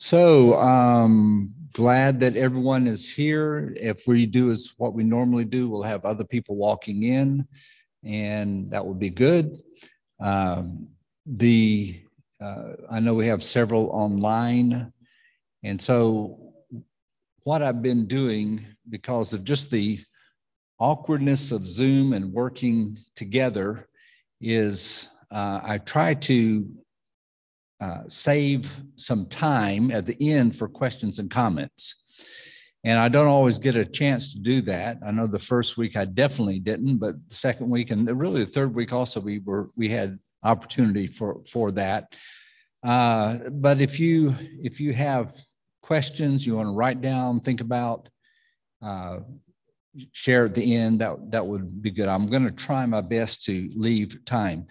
Glad that everyone is here. If we do is what we normally do, we'll have other people walking in, and that would be good. I know we have several online, and so what I've been doing, because of just the awkwardness of Zoom and working together, is I try to save some time at the end for questions and comments. And I don't always get a chance to do that. I know the first week I definitely didn't, but the second week and really the third week also we had opportunity for that. But if you have questions you want to write down, think about, share at the end, that would be good. I'm going to try my best to leave time.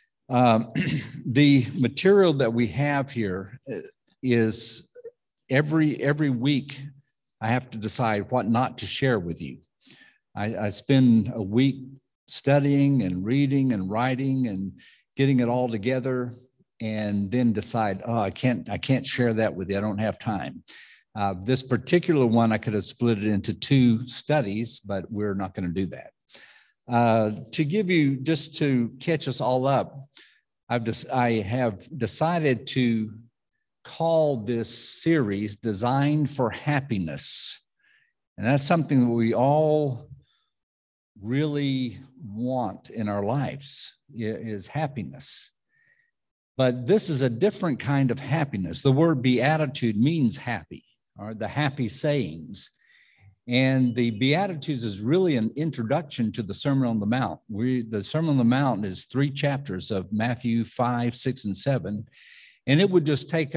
The material that we have here is every week I have to decide what not to share with you. I spend a week studying and reading and writing and getting it all together, and then decide, oh, I can't share that with you. I don't have time. This particular one, I could have split it into 2 studies, but we're not going to do that. To give you, just to catch us all up, I have decided to call this series Designed for Happiness. And that's something that we all really want in our lives, is happiness. But this is a different kind of happiness. The word beatitude means happy, or the happy sayings. And the Beatitudes is really an introduction to the Sermon on the Mount. The Sermon on the Mount is 3 chapters of Matthew 5, 6, and 7. And it would just take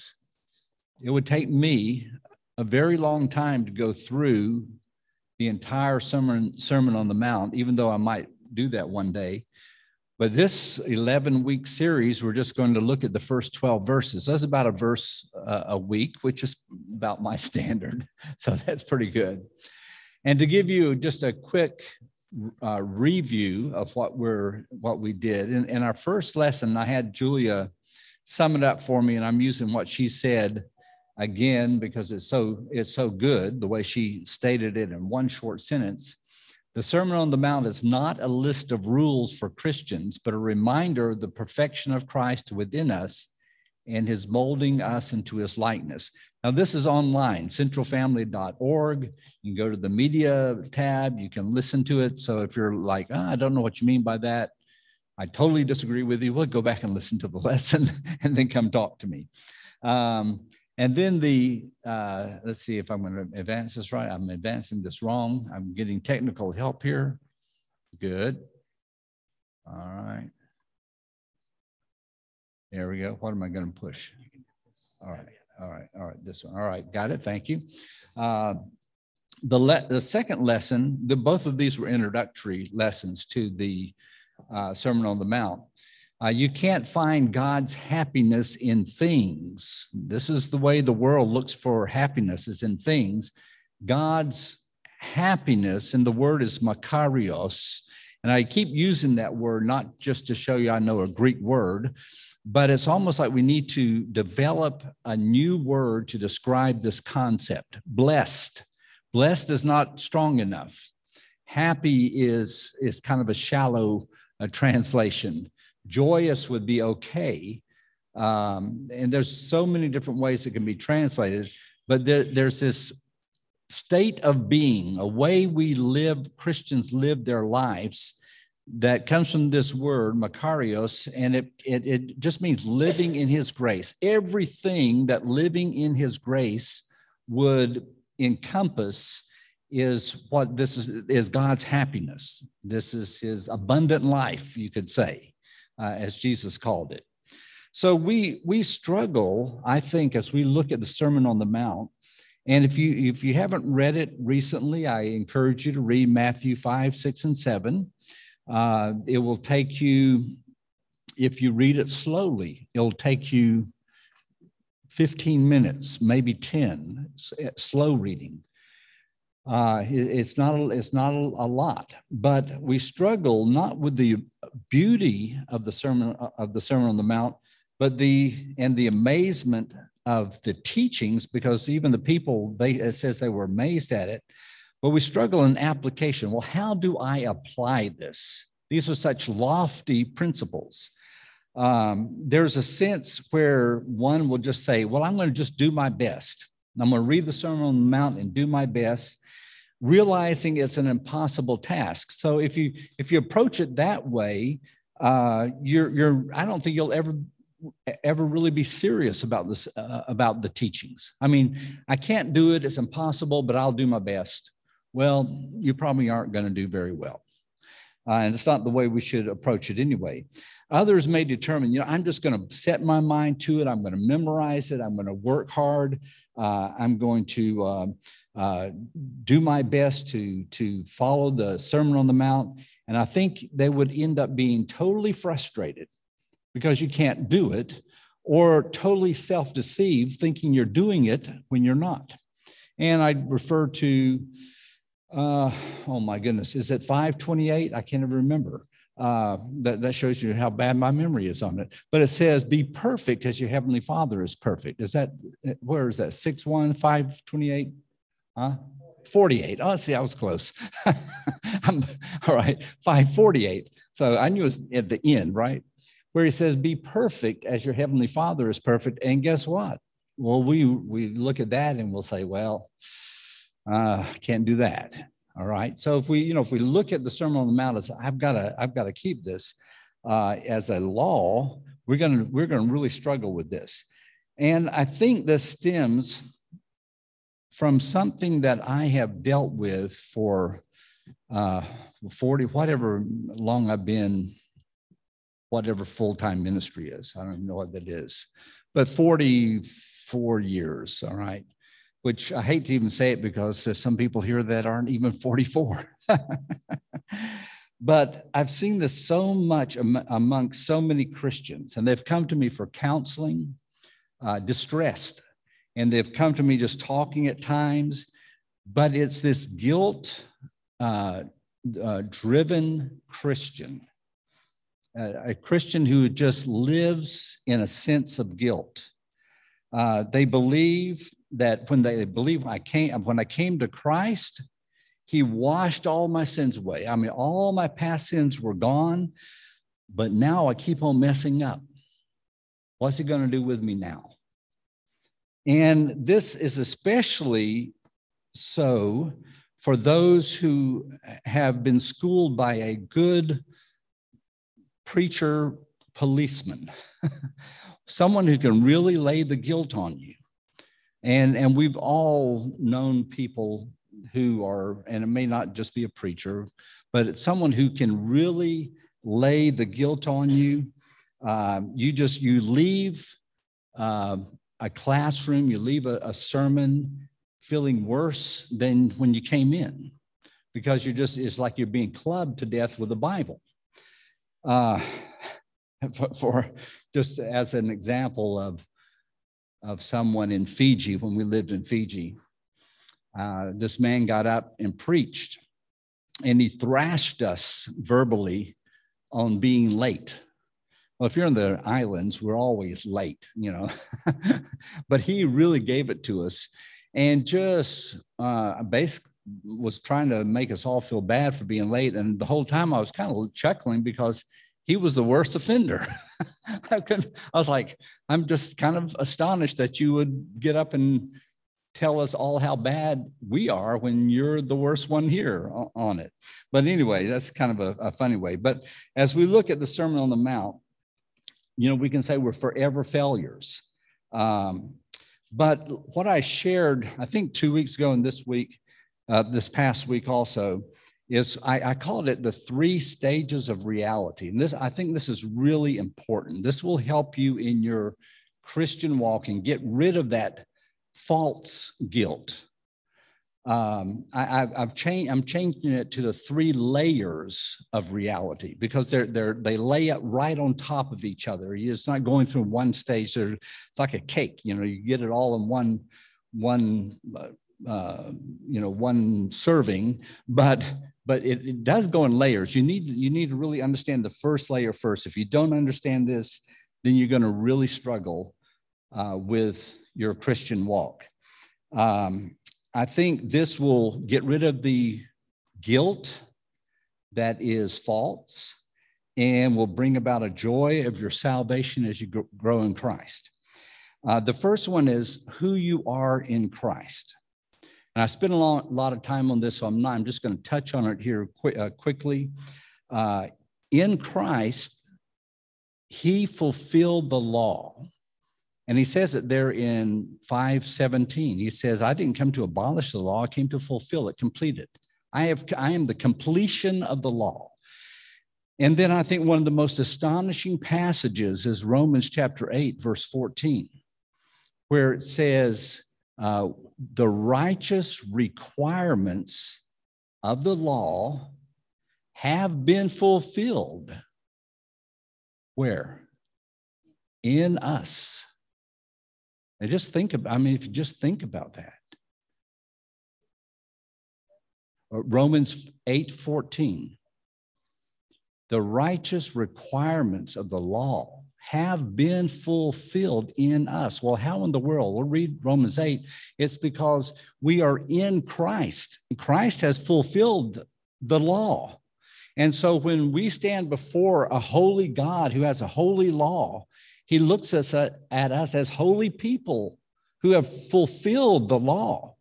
me a very long time to go through the entire Sermon on the Mount, even though I might do that one day. But this 11-week series, we're just going to look at the first 12 verses. That's about a verse a week, which is about my standard. So that's pretty good. And to give you just a quick review of what we did. In our first lesson, I had Julia sum it up for me, and I'm using what she said again because it's so good, the way she stated it in one short sentence. The Sermon on the Mount is not a list of rules for Christians, but a reminder of the perfection of Christ within us and his molding us into his likeness. Now, this is online, centralfamily.org. You can go to the media tab. You can listen to it. So if you're like, I don't know what you mean by that, I totally disagree with you, well, go back and listen to the lesson and then come talk to me. And then let's see if I'm going to advance this right. I'm advancing this wrong. I'm getting technical help here. Good. All right. There we go. What am I going to push? All right. This one. All right. Got it. Thank you. The second lesson, both of these were introductory lessons to the Sermon on the Mount. You can't find God's happiness in things. This is the way the world looks for happiness, is in things. God's happiness, and the word is makarios. And I keep using that word, not just to show you I know a Greek word, but it's almost like we need to develop a new word to describe this concept. Blessed. Blessed is not strong enough. Happy is kind of a shallow translation. Joyous would be okay. And there's so many different ways it can be translated, but there's this state of being, a way Christians live their lives that comes from this word, makarios, and it just means living in his grace. Everything that living in his grace would encompass is what this is God's happiness. This is his abundant life, you could say. As Jesus called it. So we struggle, I think, as we look at the Sermon on the Mount. And if you haven't read it recently, I encourage you to read Matthew 5, 6, and 7. It will take you, if you read it slowly, it'll take you 15 minutes, maybe 10, slow reading. It's not a lot, but we struggle not with the beauty of the Sermon on the Mount, but the amazement of the teachings, because even the people, it says they were amazed at it, but we struggle in application. Well, how do I apply this? These are such lofty principles. There's a sense where one will just say, well, I'm going to just do my best. I'm going to read the Sermon on the Mount and do my best, realizing it's an impossible task. So if you approach it that way, I don't think you'll ever really be serious about this, about the teachings. I mean, I can't do it, it's impossible, but I'll do my best. Well, you probably aren't going to do very well. And it's not the way we should approach it anyway. Others may determine, I'm just going to set my mind to it. I'm going to memorize it. I'm going to work hard. I'm going to do my best to follow the Sermon on the Mount. And I think they would end up being totally frustrated because you can't do it, or totally self-deceived, thinking you're doing it when you're not. And I refer to, oh my goodness, is it 5:28? I can't even remember. That shows you how bad my memory is on it. But it says, be perfect as your heavenly Father is perfect. Where is that? 6:1, 5:28? 48. Oh, see, I was close. All right, 5:48. So I knew it was at the end, right? Where he says, be perfect as your heavenly Father is perfect. And guess what? Well, we look at that and we'll say, well, can't do that. All right. So if we look at the Sermon on the Mount as I've got to keep this as a law, we're going to really struggle with this. And I think this stems from something that I have dealt with for 40, whatever long I've been, whatever full-time ministry is. I don't even know what that is, but 44 years. All right. Which I hate to even say it because there's some people here that aren't even 44. But I've seen this so much amongst so many Christians, and they've come to me for counseling, distressed, and they've come to me just talking at times, but it's this guilt driven Christian, a Christian who just lives in a sense of guilt. They believe that when I came to Christ, he washed all my sins away. I mean, all my past sins were gone, but now I keep on messing up. What's he going to do with me now? And this is especially so for those who have been schooled by a good preacher, policeman, someone who can really lay the guilt on you. And we've all known people who are, and it may not just be a preacher, but it's someone who can really lay the guilt on you. You leave a classroom, you leave a sermon feeling worse than when you came in, because it's like you're being clubbed to death with the Bible. For just as an example of someone in Fiji, when we lived in Fiji, this man got up and preached, and he thrashed us verbally on being late. Well, if you're in the islands, we're always late, but he really gave it to us, and just basically was trying to make us all feel bad for being late. And the whole time I was kind of chuckling because he was the worst offender. I was like, I'm just kind of astonished that you would get up and tell us all how bad we are when you're the worst one here on it. But anyway, that's kind of a funny way. But as we look at the Sermon on the Mount, we can say we're forever failures. But what I shared, I think 2 weeks ago and this past week also, is I called it the 3 stages of reality. And I think this is really important. This will help you in your Christian walk and get rid of that false guilt. I'm changing it to the 3 layers of reality, because they lay it right on top of each other. It's not going through one stage. It's like a cake. You get it all in one serving, but it does go in layers. You need to really understand the first layer first. If you don't understand this, then you're going to really struggle with your Christian walk. I think this will get rid of the guilt that is false and will bring about a joy of your salvation as you grow in Christ. The first one is who you are in Christ. And I spent a lot of time on this, so I'm just going to touch on it here quickly. In Christ, he fulfilled the law. And he says it there in 5:17. He says, I didn't come to abolish the law, I came to fulfill it, complete it. I am the completion of the law. And then I think one of the most astonishing passages is Romans chapter 8, verse 14, where it says, the righteous requirements of the law have been fulfilled. Where? In us. And just think about, if you just think about that. Romans 8:14. The righteous requirements of the law have been fulfilled in us. Well, how in the world? We'll read Romans 8. It's because we are in Christ. Christ has fulfilled the law. And so when we stand before a holy God who has a holy law, he looks at us as holy people who have fulfilled the law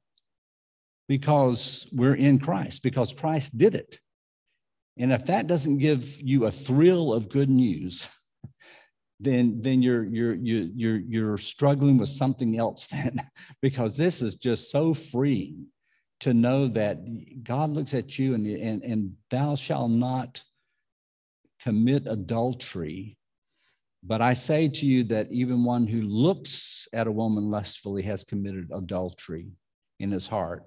because we're in Christ, because Christ did it. And if that doesn't give you a thrill of good news, then you're struggling with something else then, because this is just so freeing to know that God looks at you and thou shalt not commit adultery. But I say to you that even one who looks at a woman lustfully has committed adultery in his heart.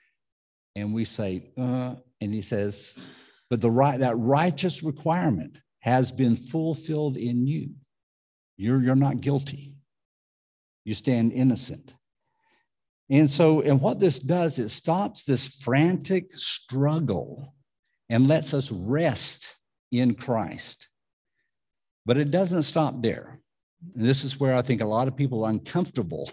And we say, and he says, but that righteous requirement has been fulfilled in you. You're not guilty. You stand innocent. And what this does, it stops this frantic struggle and lets us rest in Christ. But it doesn't stop there. And this is where I think a lot of people are uncomfortable.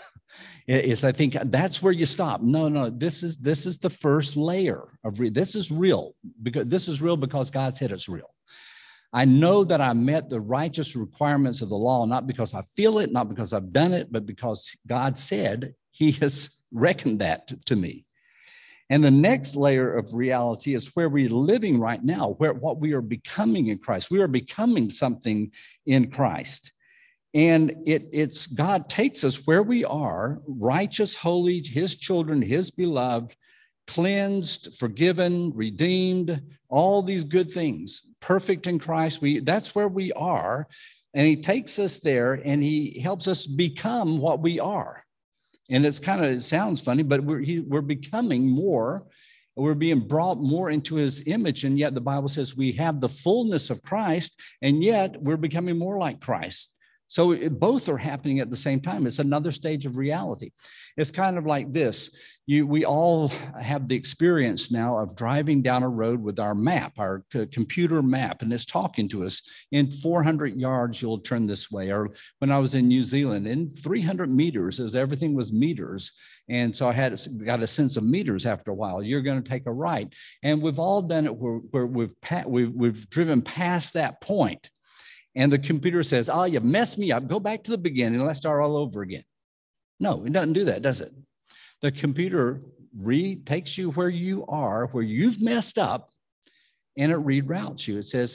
I think that's where you stop. No, this is the first layer of this is real, because God said it's real. I know that I met the righteous requirements of the law, not because I feel it, not because I've done it, but because God said he has reckoned that to me. And the next layer of reality is where we're living right now, what we are becoming in Christ. We are becoming something in Christ. And it's God takes us where we are, righteous, holy, his children, his beloved, cleansed, forgiven, redeemed, all these good things, perfect in Christ. That's where we are. And he takes us there and he helps us become what we are. And it sounds funny, but we're becoming more. We're being brought more into his image. And yet the Bible says we have the fullness of Christ, and yet we're becoming more like Christ. So both are happening at the same time. It's another stage of reality. It's kind of like this. We all have the experience now of driving down a road with our map, our computer map, and it's talking to us. In 400 yards, you'll turn this way. Or when I was in New Zealand, in 300 meters, everything was meters. And so I got a sense of meters after a while. You're going to take a right. And we've all done it where we've driven past that point. And the computer says, oh, you messed me up. Go back to the beginning. Let's start all over again. No, it doesn't do that, does it? The computer takes you where you are, where you've messed up, and it reroutes you. It says,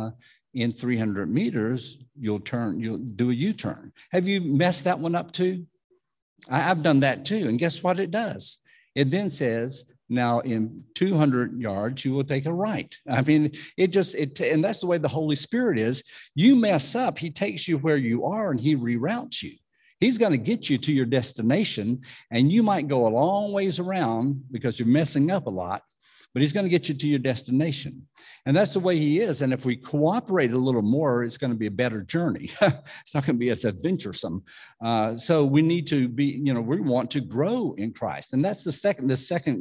in 300 meters, you'll do a U-turn. Have you messed that one up too? I've done that too. And guess what it does? It then says, now in 200 yards, you will take a right. I mean, and that's the way the Holy Spirit is. You mess up, he takes you where you are and he reroutes you. He's going to get you to your destination, and you might go a long ways around because you're messing up a lot, but he's going to get you to your destination. And that's the way he is. And if we cooperate a little more, it's going to be a better journey. It's not going to be as adventuresome. So we need to be, we want to grow in Christ. And that's the second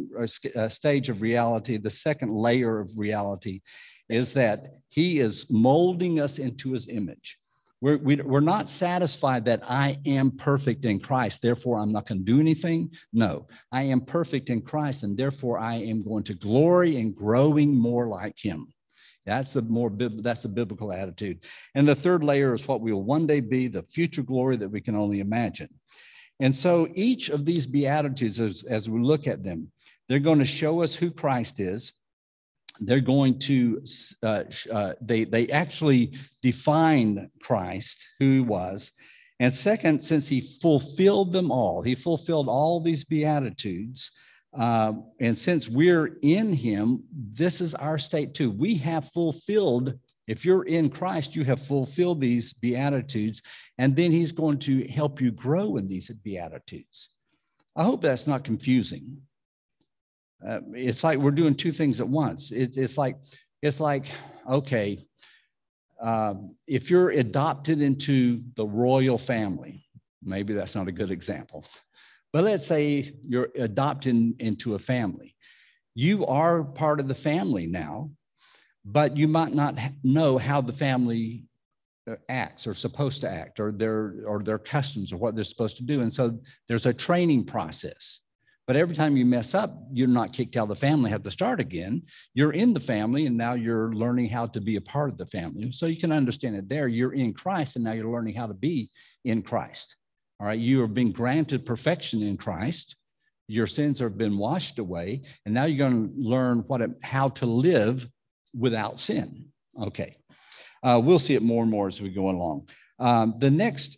stage of reality. The second layer of reality is that he is molding us into his image. We're not satisfied that I am perfect in Christ, therefore I'm not going to do anything. No, I am perfect in Christ, and therefore I am going to glory in growing more like him. That's the biblical attitude. And the third layer is what we will one day be, the future glory that we can only imagine. And so each of these Beatitudes, as we look at them, they're going to show us who Christ is. They're going to, they actually define Christ, who he was. And second, since he fulfilled them all, he fulfilled all these Beatitudes. And since we're in him, this is our state too. We have fulfilled, if you're in Christ, you have fulfilled these Beatitudes, and then he's going to help you grow in these Beatitudes. I hope that's not confusing. It's like we're doing two things at once. It's like, okay, if you're adopted into the royal family, maybe that's not a good example, but let's say you're adopted into a family. You are part of the family now, but you might not know how the family acts or supposed to act, or their customs or what they're supposed to do. And so there's a training process. But every time you mess up, you're not kicked out of the family, have to start again. You're in the family, and now you're learning how to be a part of the family. So you can understand it there. You're in Christ, and now you're learning how to be in Christ. All right, you are being granted perfection in Christ. Your sins have been washed away, and now you're going to learn how to live without sin. Okay, we'll see it more and more as we go along. The next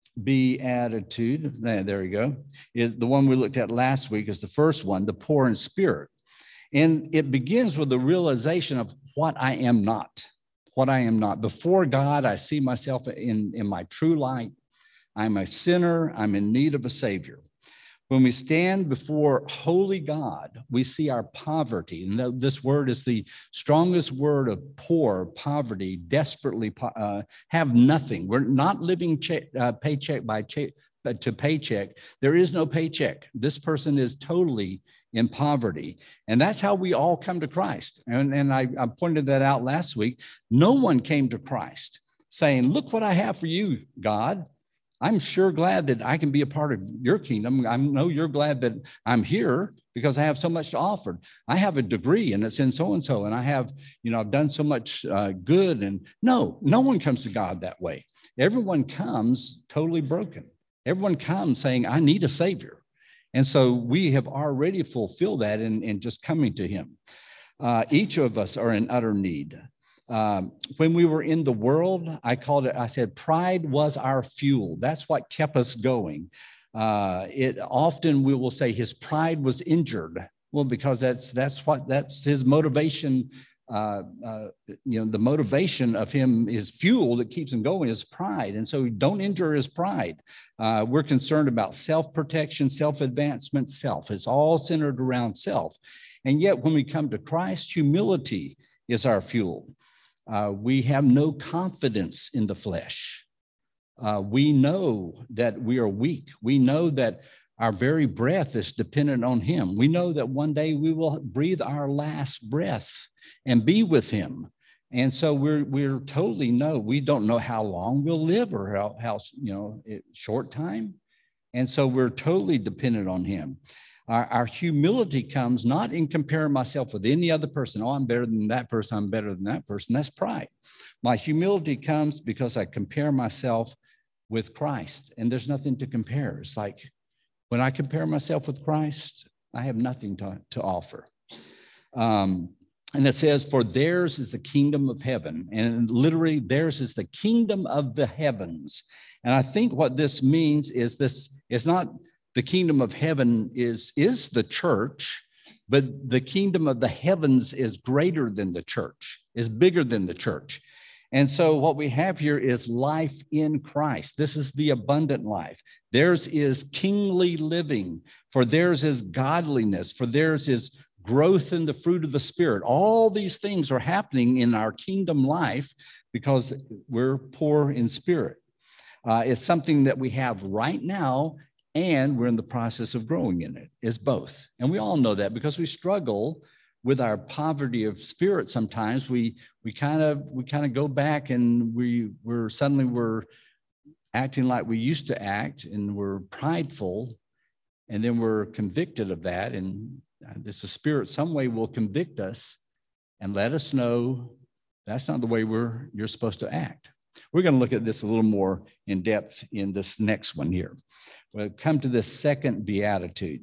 Beatitude, there we go, is the one we looked at last week, is the first one, the poor in spirit. And it begins with the realization of what I am not. What I am not. Before God, I see myself in my true light. I'm a sinner. I'm in need of a Savior. When we stand before holy God, we see our poverty. And this word is the strongest word of poor, poverty, desperately have nothing. We're not living paycheck to paycheck. There is no paycheck. This person is totally in poverty. And that's how we all come to Christ. And I pointed that out last week. No one came to Christ saying, look what I have for you, God. I'm sure glad that I can be a part of your kingdom. I know you're glad that I'm here because I have so much to offer. I have a degree and it's in so-and-so, and I have, I've done so much good. And no one comes to God that way. Everyone comes totally broken. Everyone comes saying, I need a Savior. And so we have already fulfilled that in just coming to him. Each of us are in utter need. When we were in the world, I said, pride was our fuel. That's what kept us going. Often we will say his pride was injured. Well, because that's his motivation. The motivation of him is fuel that keeps him going is pride. And so don't injure his pride. We're concerned about self-protection, self-advancement, self. It's all centered around self. And yet when we come to Christ, humility is our fuel. We have no confidence in the flesh. We know that we are weak. We know that our very breath is dependent on him. We know that one day we will breathe our last breath and be with him. And so we're totally we don't know how long we'll live or how short time. And so we're totally dependent on him. Our humility comes not in comparing myself with any other person. Oh, I'm better than that person. I'm better than that person. That's pride. My humility comes because I compare myself with Christ, and there's nothing to compare. It's like when I compare myself with Christ, I have nothing to offer. And it says, for theirs is the kingdom of heaven. And literally, theirs is the kingdom of the heavens. And I think what this means is it's not the kingdom of heaven is the church, but the kingdom of the heavens is greater than the church, is bigger than the church. And so what we have here is life in Christ. This is the abundant life. Theirs is kingly living, for theirs is godliness, for theirs is growth in the fruit of the Spirit. All these things are happening in our kingdom life because we're poor in spirit. It's something that we have right now, and we're in the process of growing in it. It's both. And we all know that because we struggle with our poverty of spirit, sometimes we kind of go back and we're suddenly acting like we used to act, and we're prideful, and then we're convicted of that. And this the Spirit some way will convict us and let us know that's not the way you're supposed to act. We're going to look at this a little more in depth in this next one here. We'll come to this second beatitude.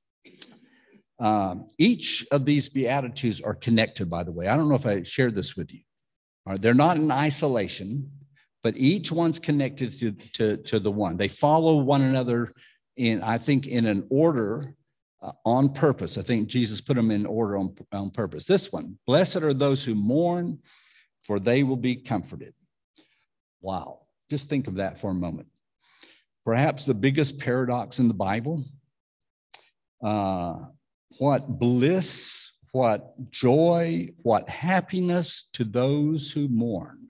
Each of these beatitudes are connected, by the way. I don't know if I shared this with you. All right, they're not in isolation, but each one's connected to the one. They follow one another I think, in an order on purpose. I think Jesus put them in order on purpose. This one, blessed are those who mourn, for they will be comforted. Wow. Just think of that for a moment. Perhaps the biggest paradox in the Bible. What bliss, what joy, what happiness to those who mourn.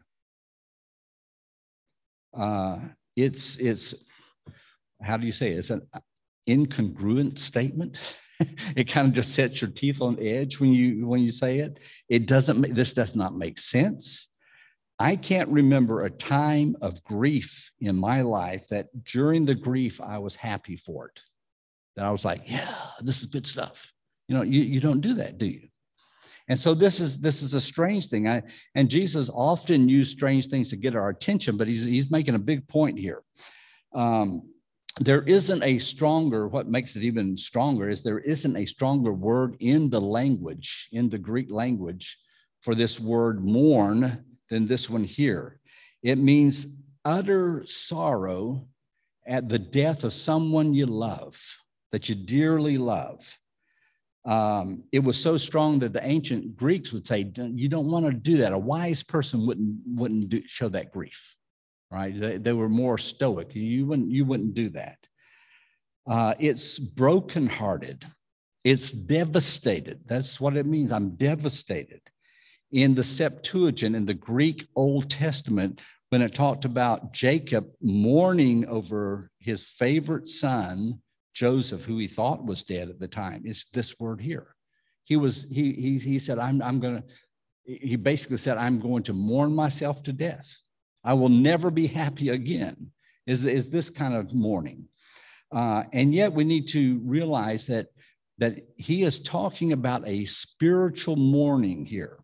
It's how do you say it? It's an incongruent statement. It kind of just sets your teeth on edge when you say it. This does not make sense. I can't remember a time of grief in my life that during the grief I was happy for it. That I was like, yeah, this is good stuff. You don't do that, do you? And so this is a strange thing. And Jesus often used strange things to get our attention, but he's making a big point here. There isn't a stronger, what makes it even stronger is there isn't a stronger word in the language, in the Greek language, for this word mourn than this one here. It means utter sorrow at the death of someone you love, that you dearly love. It was so strong that the ancient Greeks would say, you don't want to do that. A wise person wouldn't show that grief. Right? They were more stoic. You wouldn't do that. It's brokenhearted. It's devastated. That's what it means. I'm devastated. In the Septuagint, in the Greek Old Testament, when it talked about Jacob mourning over his favorite son, Joseph, who he thought was dead at the time, it's this word here. He said, he basically said, I'm going to mourn myself to death. I will never be happy again, is this kind of mourning. And yet we need to realize that he is talking about a spiritual mourning here.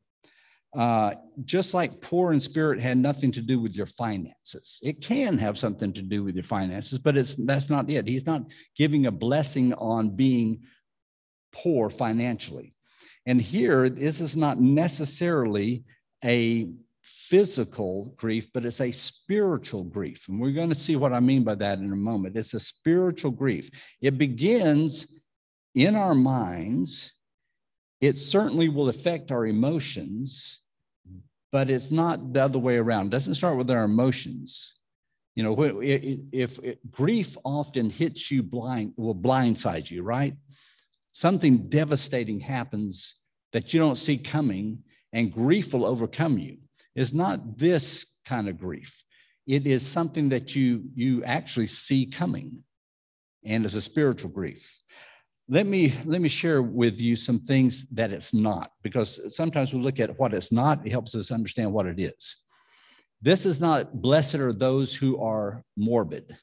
Just like poor in spirit had nothing to do with your finances. It can have something to do with your finances, but that's not it. He's not giving a blessing on being poor financially. And here, this is not necessarily a physical grief, but it's a spiritual grief. And we're going to see what I mean by that in a moment. It's a spiritual grief. It begins in our minds. It certainly will affect our emotions, but it's not the other way around. It doesn't start with our emotions. If grief often hits you blindside you, right? Something devastating happens that you don't see coming, and grief will overcome you. It's not this kind of grief. It is something that you actually see coming, and it's a spiritual grief. Let me share with you some things that it's not, because sometimes we look at what it's not, it helps us understand what it is. This is not blessed are those who are morbid.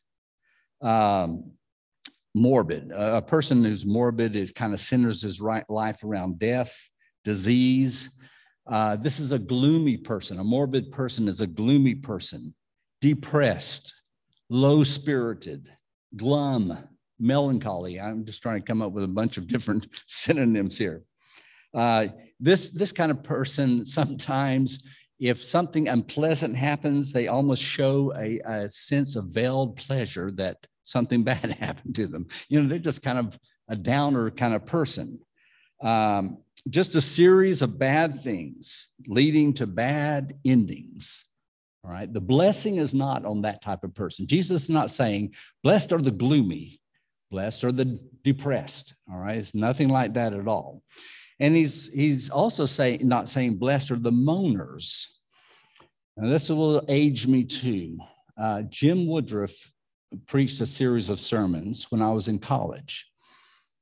Morbid. A person who's morbid is kind of centers his life around death, disease. This is a gloomy person. A morbid person is a gloomy person, depressed, low-spirited, glum, melancholy. I'm just trying to come up with a bunch of different synonyms here. This kind of person, sometimes if something unpleasant happens, they almost show a sense of veiled pleasure that something bad happened to them. They're just kind of a downer kind of person. Just a series of bad things leading to bad endings. All right. The blessing is not on that type of person. Jesus is not saying, blessed are the gloomy, blessed are the depressed. All right. It's nothing like that at all. And he's also not saying blessed are the moaners. Now, this will age me too. Jim Woodruff preached a series of sermons when I was in college.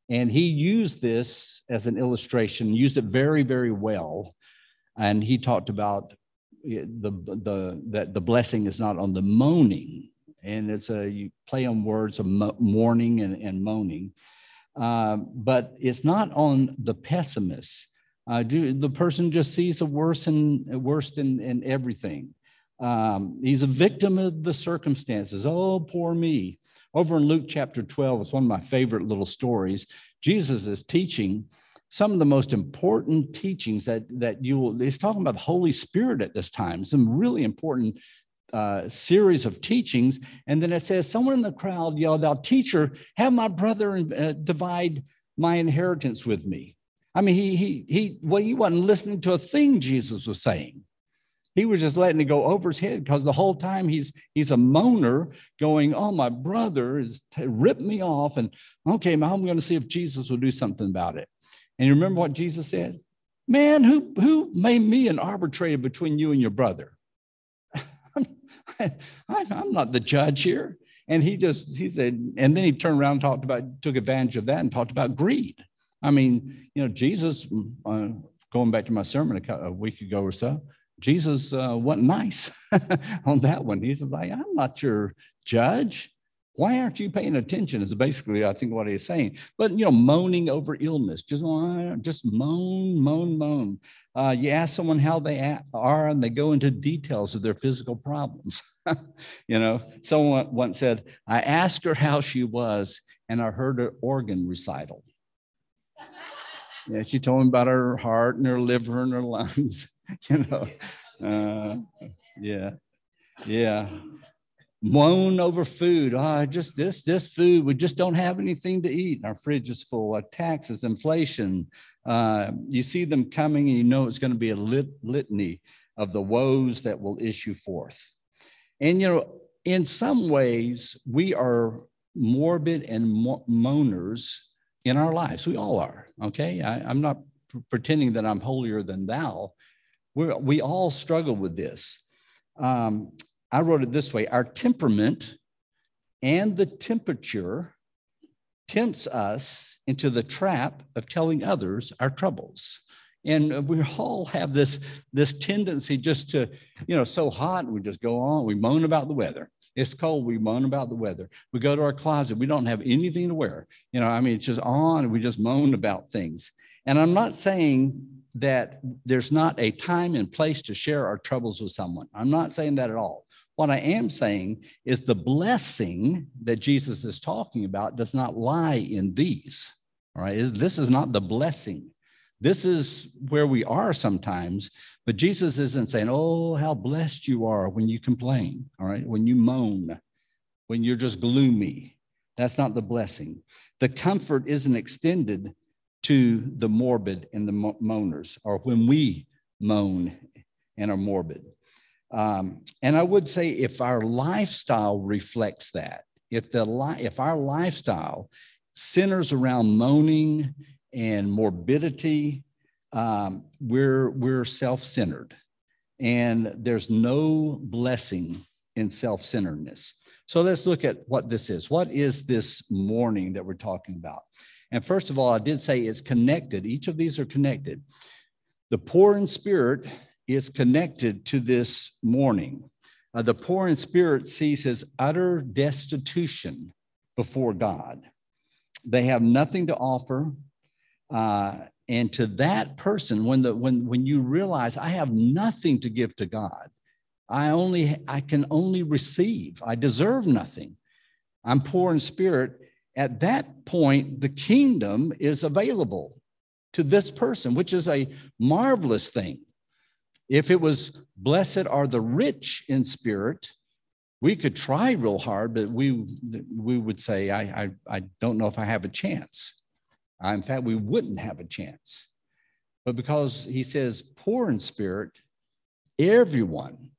And he used this as an illustration, used it very, very well. And he talked about that the blessing is not on the moaning. And it's you play on words of mourning and moaning. But it's not on the pessimist. The person just sees the worst in everything. He's a victim of the circumstances. Oh, poor me. Over in Luke chapter 12, it's one of my favorite little stories. Jesus is teaching some of the most important teachings he's talking about the Holy Spirit at this time, some really important series of teachings. And then it says, someone in the crowd yelled out, "Teacher, have my brother divide my inheritance with me." I mean, he wasn't listening to a thing Jesus was saying. He was just letting it go over his head, because the whole time he's a moaner going, "Oh, my brother has ripped me off. And okay, now I'm going to see if Jesus will do something about it." And you remember what Jesus said? "Man, who made me an arbitrator between you and your brother? I'm not the judge here." And he said, and then he turned around and took advantage of that and talked about greed. I mean, Jesus, going back to my sermon a week ago or so, Jesus wasn't nice on that one. He's like, "I'm not your judge. Why aren't you paying attention?" is basically, I think, what he's saying. But, moaning over illness, just moan. You ask someone how they are, and they go into details of their physical problems. Someone once said, "I asked her how she was, and I heard her organ recital." Yeah, she told me about her heart and her liver and her lungs. Yeah. Moan over food. Just this food. We just don't have anything to eat. Our fridge is full of taxes, inflation. You see them coming, and it's going to be a litany of the woes that will issue forth. And, in some ways, we are morbid and moaners in our lives. We all are, okay? I'm not pretending that I'm holier than thou. We all struggle with this. I wrote it this way: our temperament and the temperature tempts us into the trap of telling others our troubles. And we all have this tendency just to, so hot, we just go on, we moan about the weather. It's cold, we moan about the weather. We go to our closet, we don't have anything to wear. It's just on, and we just moan about things. And I'm not saying that there's not a time and place to share our troubles with someone. I'm not saying that at all. What I am saying is the blessing that Jesus is talking about does not lie in these. All right, this is not the blessing. This is where we are sometimes, but Jesus isn't saying, "Oh, how blessed you are when you complain," all right, when you moan, when you're just gloomy. That's not the blessing. The comfort isn't extended to the morbid and the moaners, or when we moan and are morbid. And I would say, if our lifestyle reflects that, if our lifestyle centers around moaning and morbidity, we're self-centered, and there's no blessing in self-centeredness. So let's look at what this is. What is this mourning that we're talking about? And first of all, I did say it's connected. Each of these are connected. The poor in spirit is connected to this mourning. The poor in spirit sees his utter destitution before God. They have nothing to offer. And to that person, when you realize, I have nothing to give to God, I can only receive. I deserve nothing. I'm poor in spirit. At that point, the kingdom is available to this person, which is a marvelous thing. If it was blessed are the rich in spirit, we could try real hard, but we would say, I don't know if I have a chance. In fact, we wouldn't have a chance. But because he says poor in spirit, everyone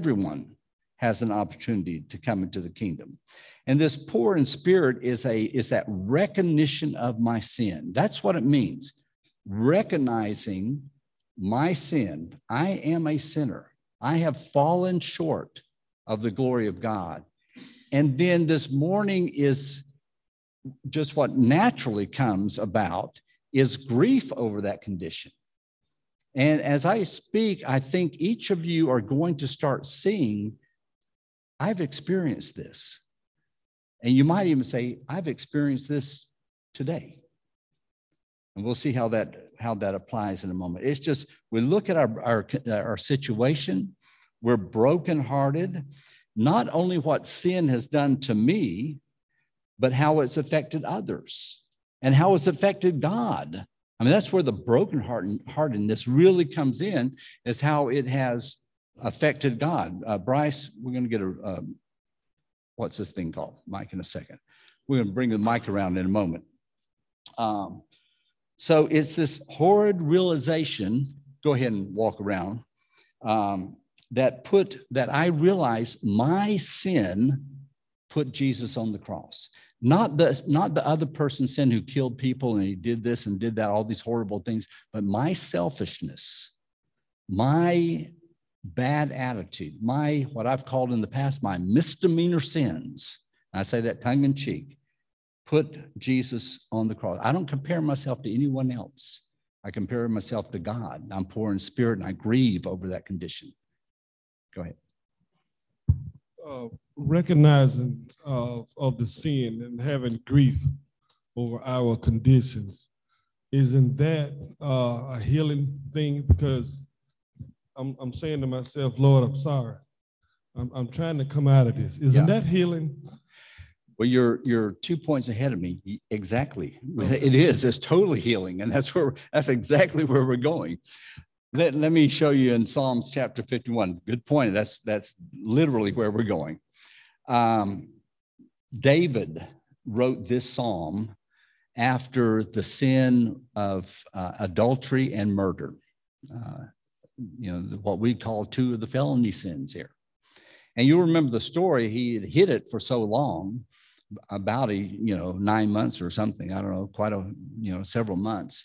has an opportunity to come into the kingdom. And this poor in spirit is that recognition of my sin. That's what it means. Recognizing my sin. I am a sinner. I have fallen short of the glory of God. And then this mourning is just what naturally comes about is grief over that condition. And as I speak, I think each of you are going to start seeing, I've experienced this. And you might even say, I've experienced this today. And we'll see how that applies in a moment. It's just, we look at our situation, we're brokenhearted, not only what sin has done to me, but how it's affected others and how it's affected God. I mean, that's where the brokenheartedness really comes in, is how it has affected God. Bryce, we're going to get a, what's this thing called? Mic in a second. We're going to bring the mic around in a moment. So it's this horrid realization, go ahead and walk around, that I realize my sin put Jesus on the cross. Not the other person's sin who killed people and he did this and did that, all these horrible things, but my selfishness, my bad attitude, my, what I've called in the past, my misdemeanor sins, and I say that tongue in cheek, put Jesus on the cross. I don't compare myself to anyone else. I compare myself to God. I'm poor in spirit and I grieve over that condition. Go ahead. Recognizing of the sin and having grief over our conditions, isn't that a healing thing? Because I'm saying to myself, Lord, I'm sorry. I'm trying to come out of this. Isn't that healing? Well, you're 2 points ahead of me. Exactly. It is. It's totally healing. And that's exactly where we're going. Let me show you in Psalms chapter 51. Good point. That's literally where we're going. David wrote this psalm after the sin of adultery and murder. What we call two of the felony sins here. And you'll remember the story. He had hid it for so long, about 9 months or something. I don't know, several months.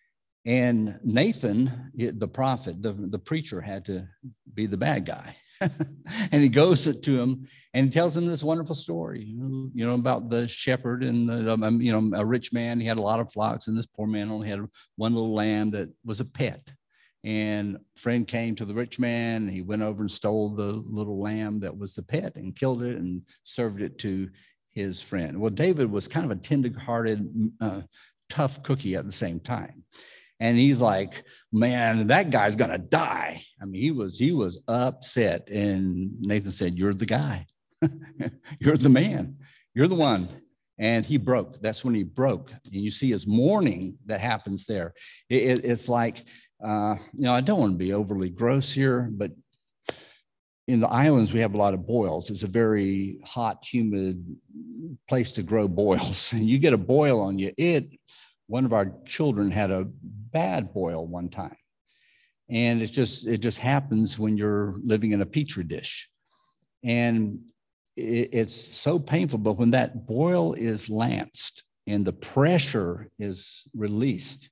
And Nathan, the prophet, the preacher, had to be the bad guy. And he goes to him and he tells him this wonderful story, about the shepherd and a rich man. He had a lot of flocks, and this poor man only had one little lamb that was a pet. And a friend came to the rich man, and he went over and stole the little lamb that was the pet and killed it and served it to his friend. Well, David was kind of a tender-hearted, tough cookie at the same time. And he's like, man, that guy's going to die. I mean, he was upset. And Nathan said, you're the guy. You're the man. You're the one. And he broke. That's when he broke. And you see his mourning that happens there. It's like, I don't want to be overly gross here, but in the islands, we have a lot of boils. It's a very hot, humid place to grow boils. And you get a boil on you. One of our children had a bad boil one time. And it just happens when you're living in a petri dish. And it's so painful, but when that boil is lanced and the pressure is released,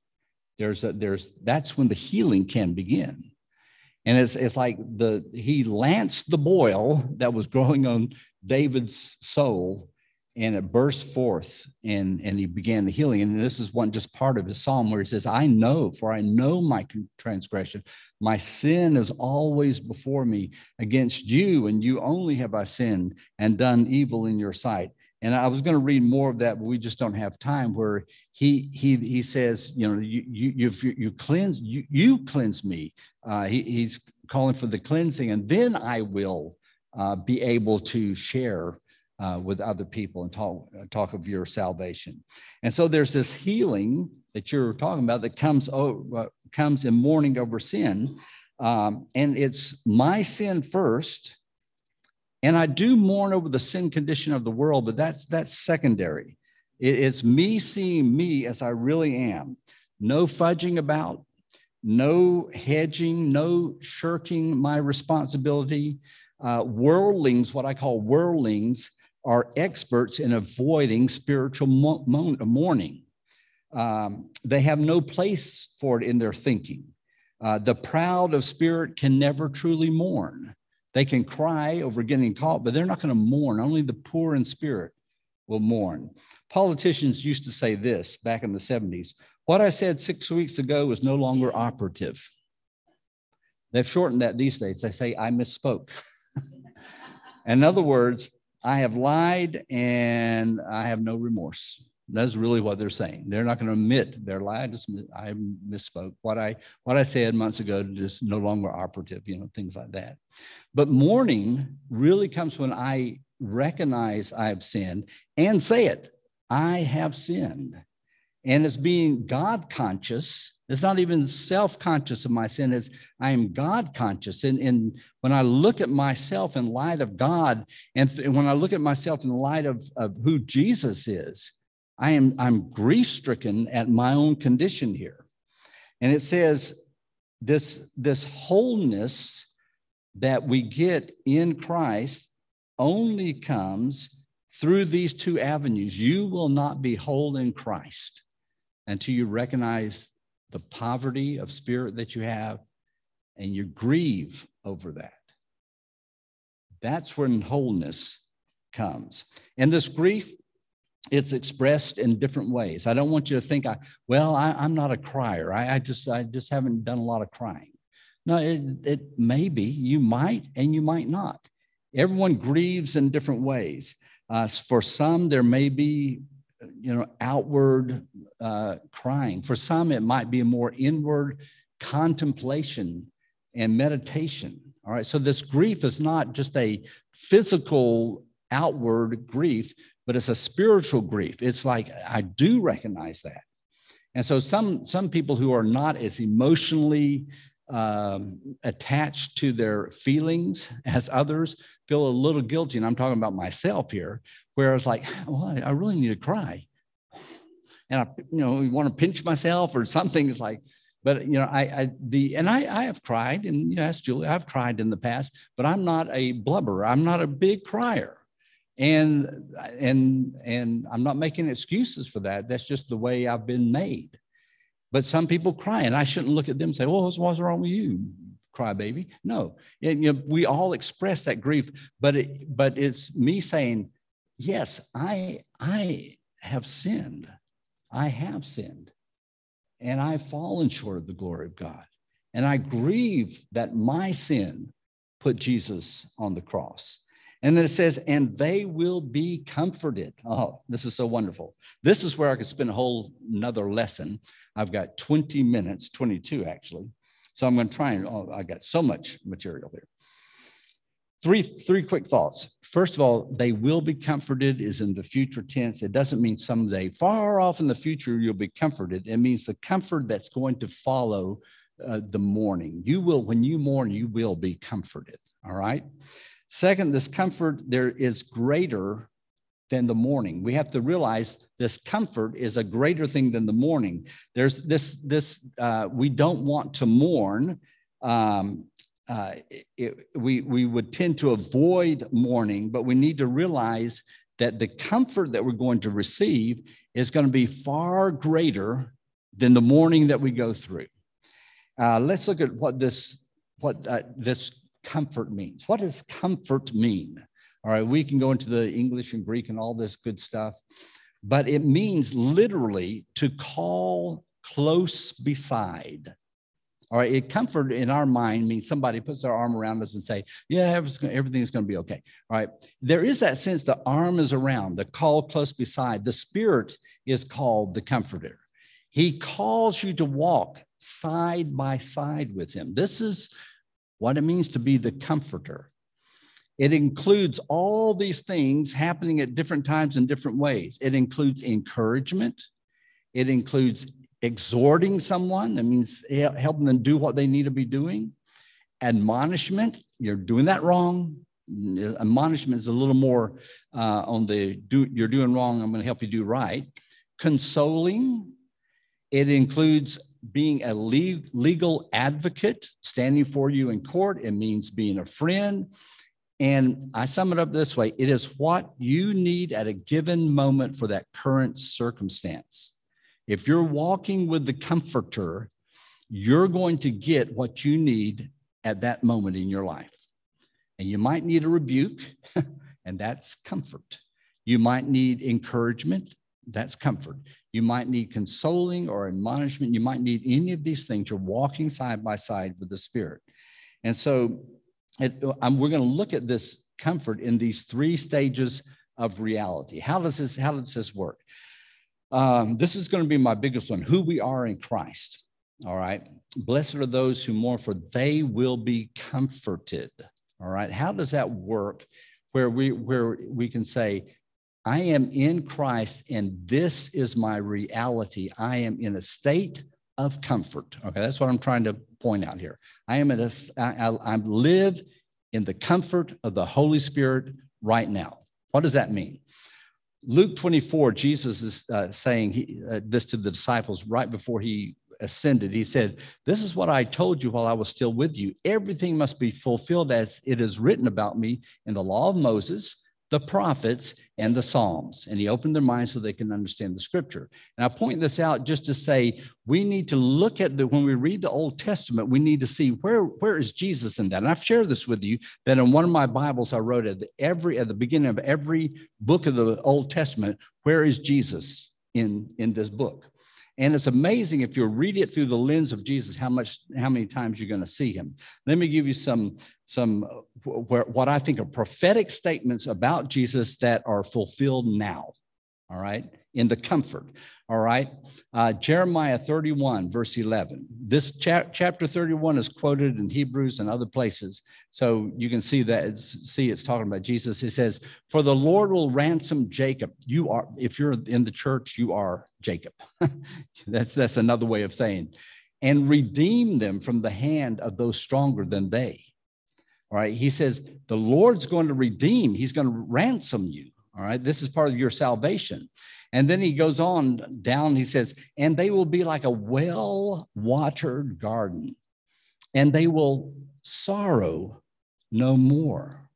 that's when the healing can begin. And it's like he lanced the boil that was growing on David's soul, and it burst forth, and he began the healing. And this is just part of his psalm where he says, I know my transgression. My sin is always before me. Against you and you only have I sinned and done evil in your sight. And I was going to read more of that, but we just don't have time, where he says, you cleanse me. He's calling for the cleansing, and then I will be able to share with other people and talk of your salvation. And so there's this healing that you're talking about that comes in mourning over sin. And it's my sin first. And I do mourn over the sin condition of the world, but that's secondary. It's me seeing me as I really am. No fudging about, no hedging, no shirking my responsibility. Worldlings, what I call worldlings, are experts in avoiding spiritual mourning. They have no place for it in their thinking. The proud of spirit can never truly mourn. They can cry over getting caught, but they're not going to mourn. Only the poor in spirit will mourn. Politicians used to say this back in the 70s. What I said 6 weeks ago is no longer operative. They've shortened that these days. They say, I misspoke. In other words, I have lied and I have no remorse. That's really what they're saying. They're not going to admit their lie. I misspoke. What I said months ago is no longer operative, things like that. But mourning really comes when I recognize I have sinned and say it. I have sinned. And it's being God conscious. It's not even self-conscious of my sin. It's I am God conscious. And when I look at myself in light of God, and when I look at myself in the light of who Jesus is, I'm grief-stricken at my own condition here. And it says this wholeness that we get in Christ only comes through these two avenues. You will not be whole in Christ until you recognize the poverty of spirit that you have and you grieve over that. That's when wholeness comes. And this grief, it's expressed in different ways. I don't want you to think, I'm not a crier. I just haven't done a lot of crying. No, it may be. You might and you might not. Everyone grieves in different ways. For some, there may be, outward crying. For some, it might be a more inward contemplation and meditation. All right. So this grief is not just a physical outward grief, but it's a spiritual grief. It's like, I do recognize that. And so some people who are not as emotionally attached to their feelings as others feel a little guilty. And I'm talking about myself here, where it's like, I really need to cry. And I want to pinch myself or something. It's like, but I have cried, and ask Julie, I've cried in the past, but I'm not a blubberer. I'm not a big crier. And I'm not making excuses for that. That's just the way I've been made. But some people cry, and I shouldn't look at them and say, well, what's wrong with you, crybaby? No, we all express that grief, but it's me saying, yes, I have sinned. I have sinned, and I've fallen short of the glory of God. And I grieve that my sin put Jesus on the cross. And then it says, and they will be comforted. Oh, this is so wonderful. This is where I could spend a whole another lesson. I've got 20 minutes, 22 actually. So I'm going to try I got so much material here. Three quick thoughts. First of all, they will be comforted is in the future tense. It doesn't mean someday far off in the future you'll be comforted. It means the comfort that's going to follow the mourning. When you mourn, you will be comforted. All right. Second, this comfort there is greater than the mourning. We have to realize this comfort is a greater thing than the mourning. There's we don't want to mourn. We would tend to avoid mourning, but we need to realize that the comfort that we're going to receive is going to be far greater than the mourning that we go through. Let's look at what this comfort means. What does comfort mean? All right, we can go into the English and Greek and all this good stuff, but it means literally to call close beside. All right, comfort in our mind means somebody puts their arm around us and say, yeah, everything's going to be okay. All right, there is that sense the arm is around, the call close beside. The Spirit is called the Comforter. He calls you to walk side by side with him. This is what it means to be the comforter. It includes all these things happening at different times in different ways. It includes encouragement. It includes exhorting someone. That means helping them do what they need to be doing. Admonishment, you're doing that wrong. Admonishment is a little more you're doing wrong, I'm going to help you do right. Consoling, it includes being a legal advocate, standing for you in court. It means being a friend. And I sum it up this way. It is what you need at a given moment for that current circumstance. If you're walking with the Comforter, you're going to get what you need at that moment in your life. And you might need a rebuke, and that's comfort. You might need encouragement. That's comfort. You might need consoling or admonishment. You might need any of these things. You're walking side by side with the Spirit. And so we're going to look at this comfort in these three stages of reality. How does this work? This is going to be my biggest one, who we are in Christ. All right. Blessed are those who mourn, for they will be comforted. All right. How does that work where we can say, I am in Christ and this is my reality. I am in a state of comfort. Okay. That's what I'm trying to point out here. I live in the comfort of the Holy Spirit right now. What does that mean? Luke 24, Jesus is saying this to the disciples right before he ascended. He said, this is what I told you while I was still with you. Everything must be fulfilled as it is written about me in the law of Moses, the prophets, and the Psalms. And he opened their minds so they can understand the scripture. And I point this out just to say, we need to look at when we read the Old Testament, we need to see where is Jesus in that. And I've shared this with you, that in one of my Bibles I wrote at the beginning of every book of the Old Testament, where is Jesus in this book? And it's amazing if you read it through the lens of Jesus, how many times you're going to see him. Let me give you some what I think are prophetic statements about Jesus that are fulfilled now. All right, in the comfort. All right, Jeremiah 31, verse 11. This chapter 31 is quoted in Hebrews and other places, so you can see that it's talking about Jesus. It says, "For the Lord will ransom Jacob." You are, if you're in the church, you are Jacob. That's another way of saying, and redeem them from the hand of those stronger than they. All right, he says the Lord's going to redeem. He's going to ransom you. All right, this is part of your salvation. And then he goes on down, he says, and they will be like a well-watered garden, and they will sorrow no more.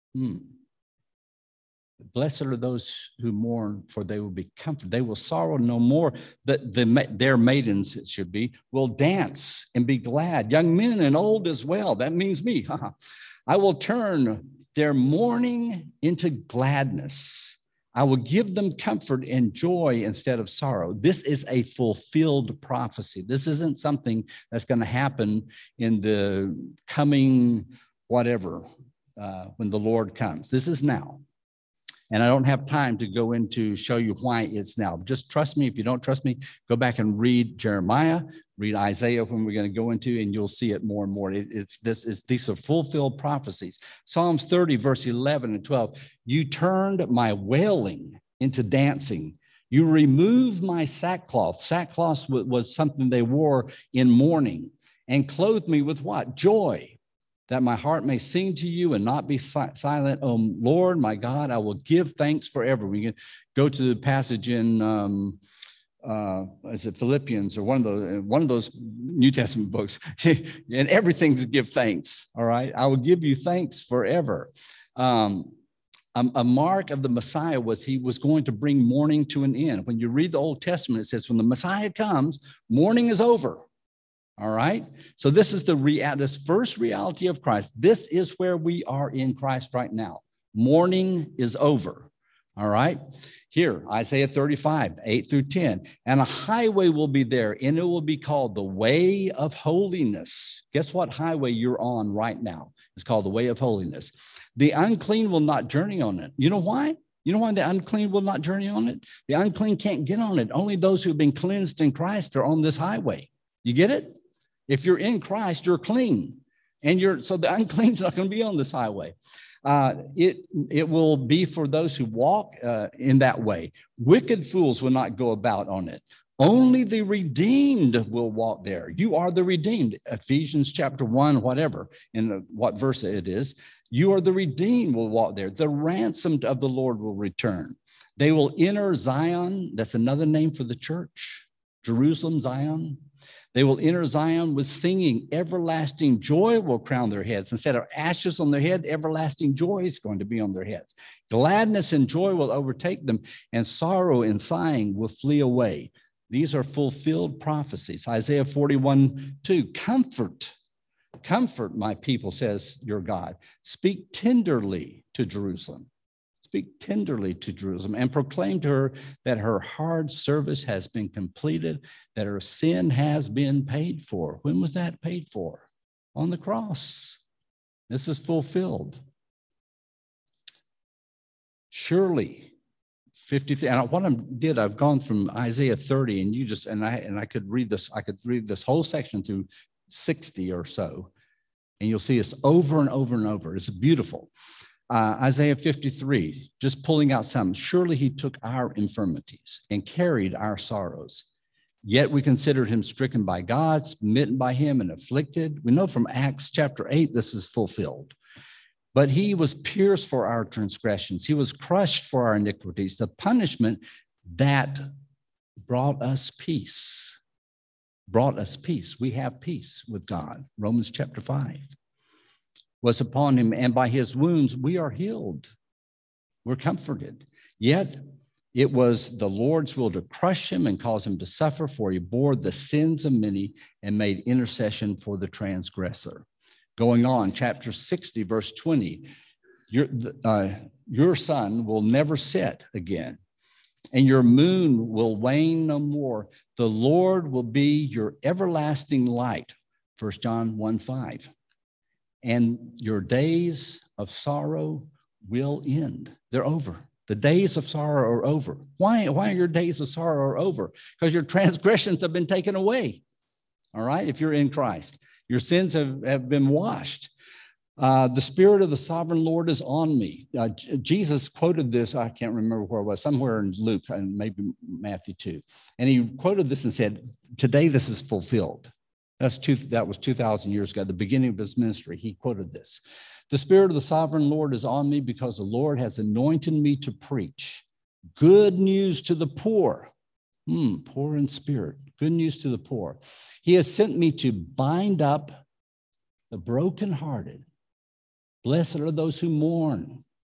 Blessed are those who mourn, for they will be comforted. They will sorrow no more. Their maidens, it should be, will dance and be glad. Young men and old as well. That means me. I will turn their mourning into gladness. I will give them comfort and joy instead of sorrow. This is a fulfilled prophecy. This isn't something that's going to happen in the coming whatever, when the Lord comes. This is now. And I don't have time to go into show you why it's now. Just trust me. If you don't trust me, go back and read Jeremiah, read Isaiah when we're going to go into, and you'll see it more and more. These are fulfilled prophecies. Psalms 30, verse 11 and 12. You turned my wailing into dancing. You removed my sackcloth. Sackcloth was something they wore in mourning, and clothed me with what? Joy, that my heart may sing to you and not be silent. Oh, Lord, my God, I will give thanks forever. We can go to the passage in, is it Philippians or one of those New Testament books? And everything to give thanks, all right? I will give you thanks forever. A mark of the Messiah was he was going to bring mourning to an end. When you read the Old Testament, it says when the Messiah comes, mourning is over. All right. So this is this first reality of Christ. This is where we are in Christ right now. Mourning is over. All right. Here, Isaiah 35, 8 through 10. And a highway will be there, and it will be called the way of holiness. Guess what highway you're on right now? It's called the way of holiness. The unclean will not journey on it. You know why? You know why the unclean will not journey on it? The unclean can't get on it. Only those who have been cleansed in Christ are on this highway. You get it? If you're in Christ, you're clean, and so the unclean's not going to be on this highway. It will be for those who walk in that way. Wicked fools will not go about on it. Only the redeemed will walk there. You are the redeemed. Ephesians chapter 1, whatever, in what verse it is. You are the redeemed will walk there. The ransomed of the Lord will return. They will enter Zion. That's another name for the church. Jerusalem, Zion. They will enter Zion with singing. Everlasting joy will crown their heads. Instead of ashes on their head, everlasting joy is going to be on their heads. Gladness and joy will overtake them, and sorrow and sighing will flee away. These are fulfilled prophecies. Isaiah 41, 2. Comfort my people, says your God. Speak tenderly to Jerusalem. speak tenderly to Jerusalem and proclaim to her that her hard service has been completed, that her sin has been paid for. When was that paid for? On the cross. This is fulfilled. Surely, 53. And what I did, I've gone from Isaiah 30, and you just I could read this. I could read this whole section through 60 or so, and you'll see it's over and over and over. It's beautiful. Isaiah 53, just pulling out some. Surely he took our infirmities and carried our sorrows. Yet we considered him stricken by God, smitten by him, and afflicted. We know from Acts chapter 8 this is fulfilled. But he was pierced for our transgressions. He was crushed for our iniquities. The punishment that brought us peace. Brought us peace. We have peace with God. Romans chapter 5 was upon him, and by his wounds we are healed. We're comforted. Yet it was the Lord's will to crush him and cause him to suffer, for he bore the sins of many and made intercession for the transgressor. Going on, chapter 60, verse 20, your sun will never set again, and your moon will wane no more. The Lord will be your everlasting light, 1 John 1:5. And your days of sorrow will end. They're over. The days of sorrow are over. Why are your days of sorrow over? Because your transgressions have been taken away. All right, if you're in Christ. Your sins have been washed. The Spirit of the Sovereign Lord is on me. Jesus quoted this, I can't remember where it was, somewhere in Luke and maybe Matthew 2. And he quoted this and said, today this is fulfilled. That was 2,000 years ago, at the beginning of his ministry. He quoted this. The Spirit of the Sovereign Lord is on me because the Lord has anointed me to preach good news to the poor. Poor in spirit. Good news to the poor. He has sent me to bind up the brokenhearted. Blessed are those who mourn,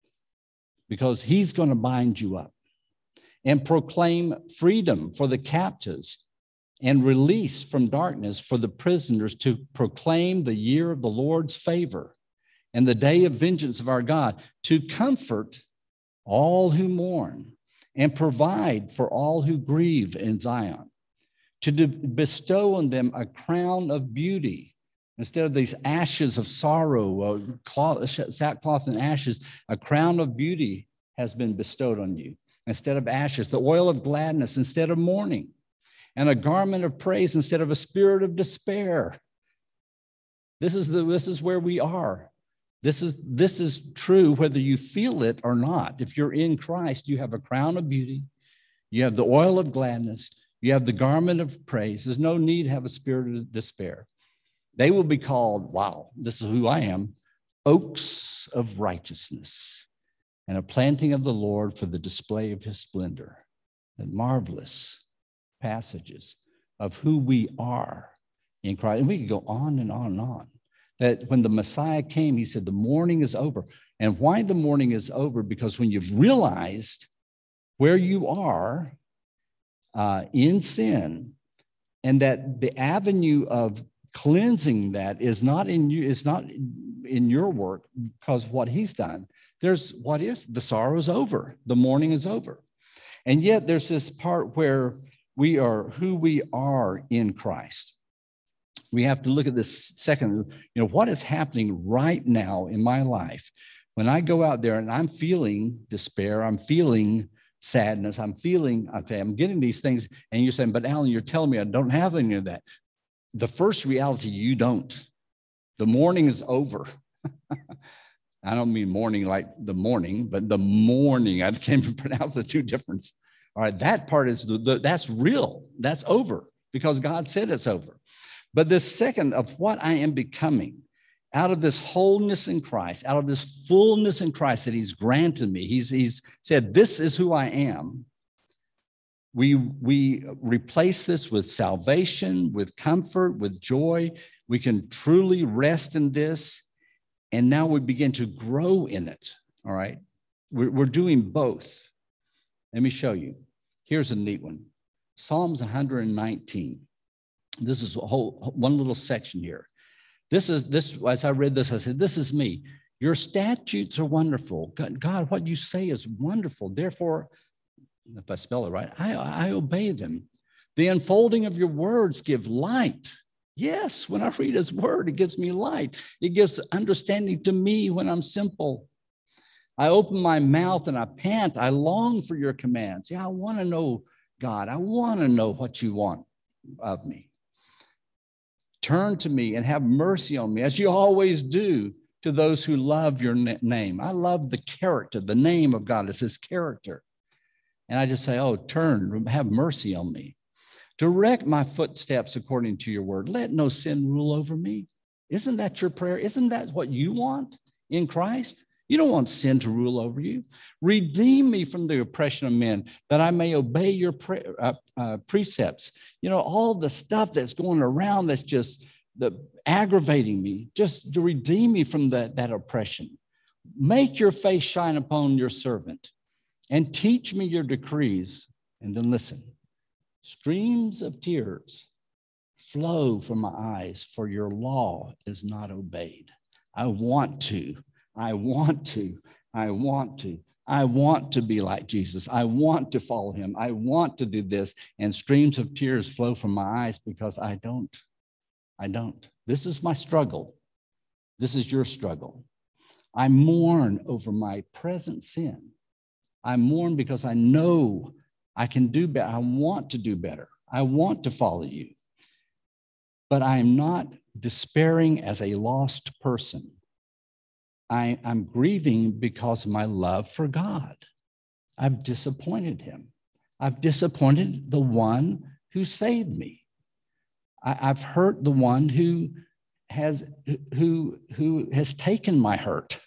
because he's going to bind you up. And proclaim freedom for the captives and release from darkness for the prisoners, to proclaim the year of the Lord's favor and the day of vengeance of our God, to comfort all who mourn and provide for all who grieve in Zion, to bestow on them a crown of beauty. Instead of these ashes of sorrow, sackcloth and ashes, a crown of beauty has been bestowed on you. Instead of ashes, the oil of gladness instead of mourning, and a garment of praise instead of a spirit of despair. This is where we are. This is true whether you feel it or not. If you're in Christ, you have a crown of beauty, you have the oil of gladness, you have the garment of praise. There's no need to have a spirit of despair. They will be called, wow, this is who I am, oaks of righteousness, and a planting of the Lord for the display of his splendor. And marvelous passages of who we are in Christ. And we could go on and on and on. That when the Messiah came, he said, the mourning is over. And why the mourning is over? Because when you've realized where you are in sin, and that the avenue of cleansing that is not in you, is not in your work, because what he's done, the sorrow is over, the mourning is over. And yet there's this part where we are who we are in Christ. We have to look at this second, what is happening right now in my life when I go out there and I'm feeling despair, I'm feeling sadness, I'm getting these things, and you're saying, but Alan, you're telling me I don't have any of that. The first reality, you don't. The mourning is over. I don't mean mourning like the morning, but the mourning. I can't even pronounce the two difference. All right, that part is that's real. That's over because God said it's over. But this second of what I am becoming, out of this wholeness in Christ, out of this fullness in Christ that he's granted me, he's said, this is who I am. We replace this with salvation, with comfort, with joy. We can truly rest in this. And now we begin to grow in it. All right. We're doing both. Let me show you. Here's a neat one. Psalms 119. This is one little section here. As I read this, I said, this is me. Your statutes are wonderful. God, what you say is wonderful. Therefore, if I spell it right, I obey them. The unfolding of your words give light. Yes, when I read his word, it gives me light. It gives understanding to me when I'm simple. I open my mouth and I pant. I long for your commands. Yeah, I want to know, God. I want to know what you want of me. Turn to me and have mercy on me, as you always do to those who love your name. I love the character, the name of God is his character. And I just say, oh, turn, have mercy on me. Direct my footsteps according to your word. Let no sin rule over me. Isn't that your prayer? Isn't that what you want in Christ? You don't want sin to rule over you. Redeem me from the oppression of men, that I may obey your precepts. You know, all the stuff that's going around that's just aggravating me, just to redeem me from that oppression. Make your face shine upon your servant and teach me your decrees. And then listen, streams of tears flow from my eyes, for your law is not obeyed. I want to be like Jesus. I want to follow him. I want to do this. And streams of tears flow from my eyes because I don't. This is my struggle. This is your struggle. I mourn over my present sin. I mourn because I know I can do better. I want to do better. I want to follow you. But I am not despairing as a lost person. I'm grieving because of my love for God. I've disappointed him. I've disappointed the one who saved me. I've hurt the one who has taken my hurt.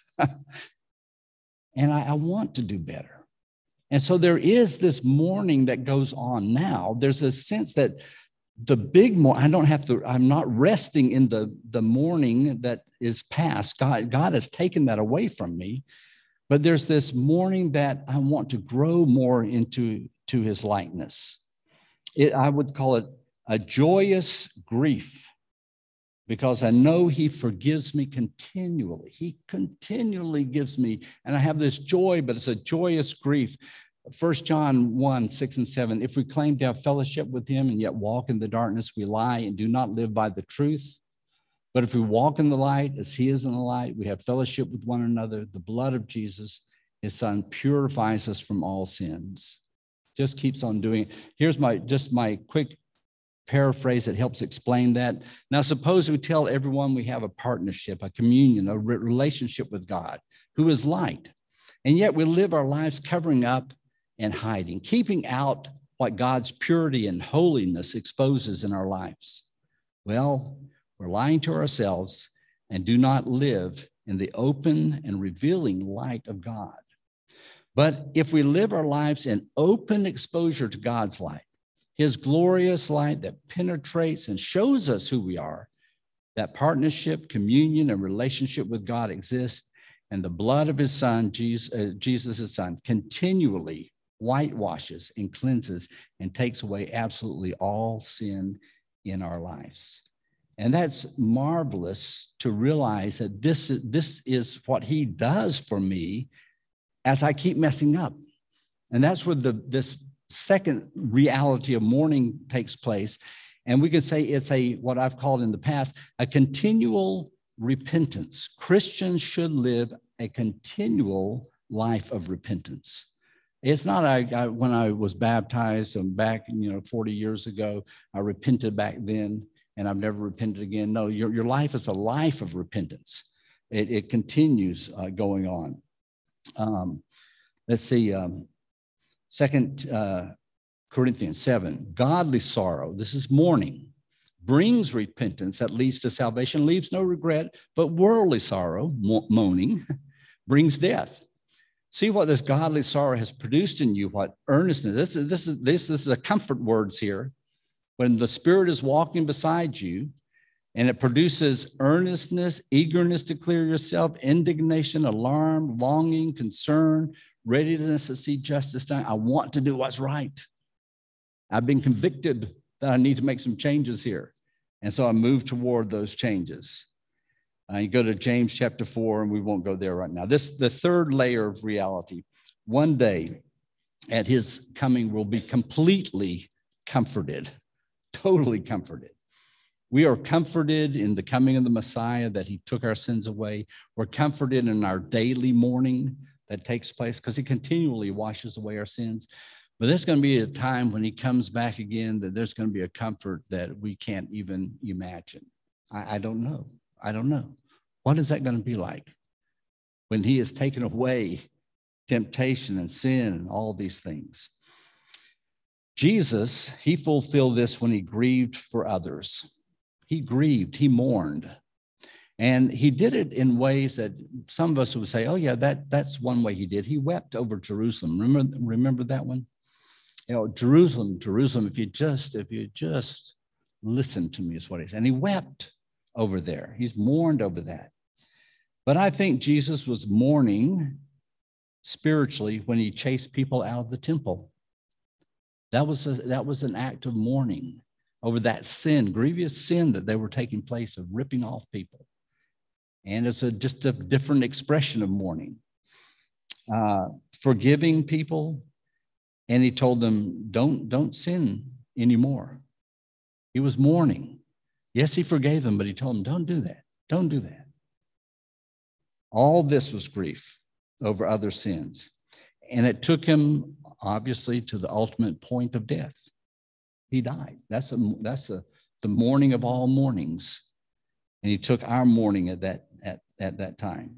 And I want to do better. And so there is this mourning that goes on now. There's a sense that the big I'm not resting in the mourning that is past. God has taken that away from me. But there's this mourning that I want to grow more into his likeness. I would call it a joyous grief, because I know he forgives me continually. He continually gives me, and I have this joy, but it's a joyous grief. 1 John 1, 6 and 7, if we claim to have fellowship with him and yet walk in the darkness, we lie and do not live by the truth. But if we walk in the light as he is in the light, we have fellowship with one another. The blood of Jesus, his son, purifies us from all sins. Just keeps on doing it. Here's my quick paraphrase that helps explain that. Now, suppose we tell everyone we have a partnership, a communion, a relationship with God, who is light, and yet we live our lives covering up and hiding, keeping out what God's purity and holiness exposes in our lives. Well, we're lying to ourselves and do not live in the open and revealing light of God. But if we live our lives in open exposure to God's light, his glorious light that penetrates and shows us who we are, that partnership, communion, and relationship with God exists, and the blood of his son, Jesus, his son, continually whitewashes and cleanses and takes away absolutely all sin in our lives. And that's marvelous to realize that this is what he does for me as I keep messing up. And that's where this second reality of mourning takes place. And we can say it's what I've called in the past, a continual repentance. Christians should live a continual life of repentance. It's not when I was baptized and back 40 years ago, I repented back then and I've never repented again. No, your life is a life of repentance. It continues going on. Let's see, 2 Corinthians 7, godly sorrow, this is mourning, brings repentance that leads to salvation, leaves no regret, but worldly sorrow, moaning, brings death. See what this godly sorrow has produced in you, what earnestness. This is a comfort words here. When the Spirit is walking beside you and it produces earnestness, eagerness to clear yourself, indignation, alarm, longing, concern, readiness to see justice done. I want to do what's right. I've been convicted that I need to make some changes here. And so I move toward those changes. You go to James chapter 4, and we won't go there right now. This the third layer of reality. One day at his coming, we'll be completely comforted, totally comforted. We are comforted in the coming of the Messiah, that he took our sins away. We're comforted in our daily mourning that takes place because he continually washes away our sins. But there's going to be a time when he comes back again that there's going to be a comfort that we can't even imagine. I don't know. I don't know. What is that going to be like when he has taken away temptation and sin and all these things? Jesus, he fulfilled this when he grieved for others. He grieved, he mourned. And he did it in ways that some of us would say, oh yeah, that's one way he did. He wept over Jerusalem. Remember that one? You know, Jerusalem, if you just listen to me, is what he said. And he wept over there. He's mourned over that. But I think Jesus was mourning spiritually when he chased people out of the temple. That was an act of mourning over that sin, grievous sin that they were taking place of ripping off people. And it's just a different expression of mourning. Forgiving people, and he told them, don't sin anymore. He was mourning. Yes, he forgave them, but he told them, don't do that. Don't do that. All this was grief over other sins. And it took him, obviously, to the ultimate point of death. He died. That's the mourning of all mournings. And he took our mourning at that time.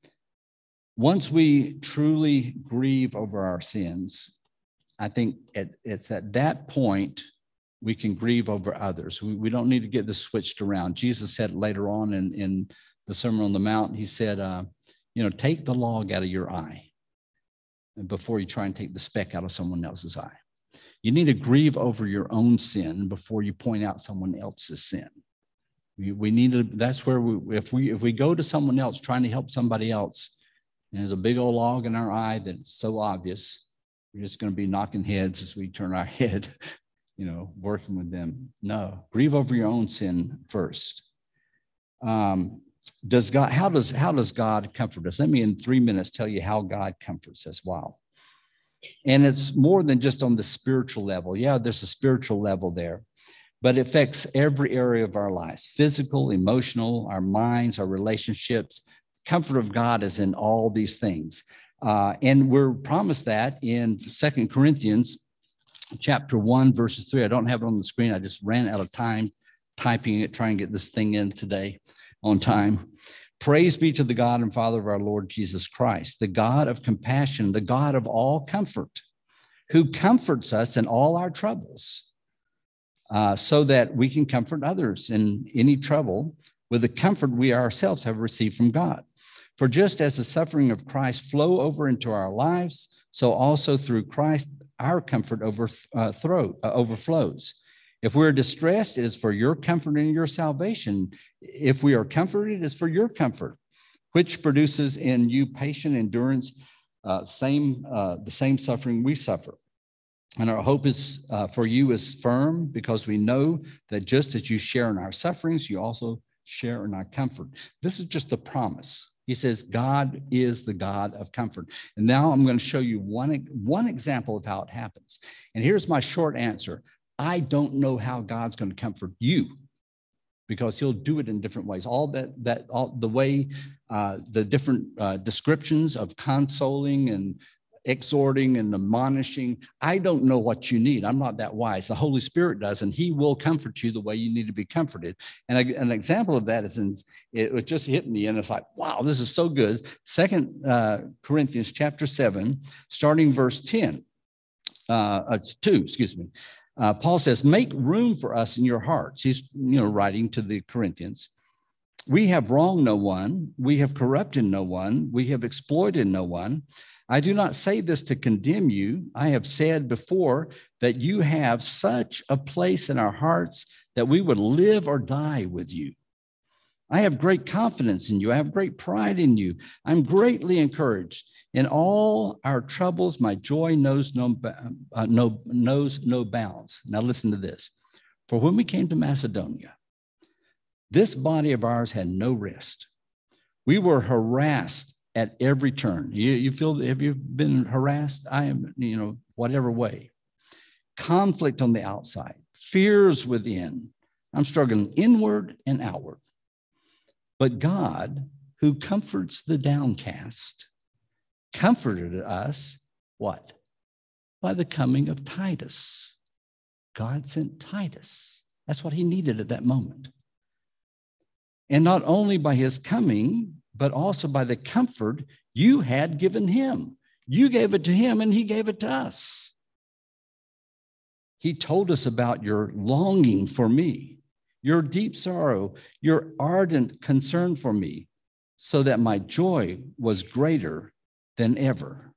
Once we truly grieve over our sins, I think it's at that point we can grieve over others. We don't need to get this switched around. Jesus said later on in the Sermon on the Mount, he said, take the log out of your eye before you try and take the speck out of someone else's eye. You need to grieve over your own sin before you point out someone else's sin. We need to, that's where if we go to someone else trying to help somebody else, and there's a big old log in our eye that's so obvious, we're just going to be knocking heads as we turn our head, working with them. No, grieve over your own sin first. How does God comfort us? Let me in 3 minutes tell you how God comforts us. Wow. And it's more than just on the spiritual level. Yeah, there's a spiritual level there, but it affects every area of our lives: physical, emotional, our minds, our relationships. Comfort of God is in all these things. And we're promised that in 2 Corinthians chapter 1, verses 3. I don't have it on the screen. I just ran out of time typing it, trying to get this thing in today on time. Praise be to the God and Father of our Lord Jesus Christ, the God of compassion, the God of all comfort, who comforts us in all our troubles, so that we can comfort others in any trouble with the comfort we ourselves have received from God. For just as the suffering of Christ flow over into our lives, so also through Christ our comfort overflows. If we're distressed, it is for your comfort and your salvation. If we are comforted, it is for your comfort, which produces in you patient endurance, the same suffering we suffer. And our hope is for you is firm, because we know that just as you share in our sufferings, you also share in our comfort. This is just a promise. He says, God is the God of comfort. And now I'm going to show you one example of how it happens. And here's my short answer. I don't know how God's going to comfort you, because he'll do it in different ways. All the way, the different descriptions of consoling and exhorting and admonishing. I don't know what you need. I'm not that wise. The Holy Spirit does, and he will comfort you the way you need to be comforted. And an example of that is it just hit me, and it's like, wow, this is so good. 2 Corinthians chapter 7, starting verse 10. It's 2, excuse me. Paul says, make room for us in your hearts. He's writing to the Corinthians. We have wronged no one. We have corrupted no one. We have exploited no one. I do not say this to condemn you. I have said before that you have such a place in our hearts that we would live or die with you. I have great confidence in you. I have great pride in you. I'm greatly encouraged. In all our troubles, my joy knows no bounds. Now listen to this. For when we came to Macedonia, this body of ours had no rest, We were harassed at every turn. You feel, have you been harassed? I am, whatever way. Conflict on the outside, fears within. I'm struggling inward and outward. But God, who comforts the downcast, comforted us, what? By the coming of Titus. God sent Titus. That's what he needed at that moment. And not only by his coming, but also by the comfort you had given him. You gave it to him and he gave it to us. He told us about your longing for me, your deep sorrow, your ardent concern for me, so that my joy was greater than ever.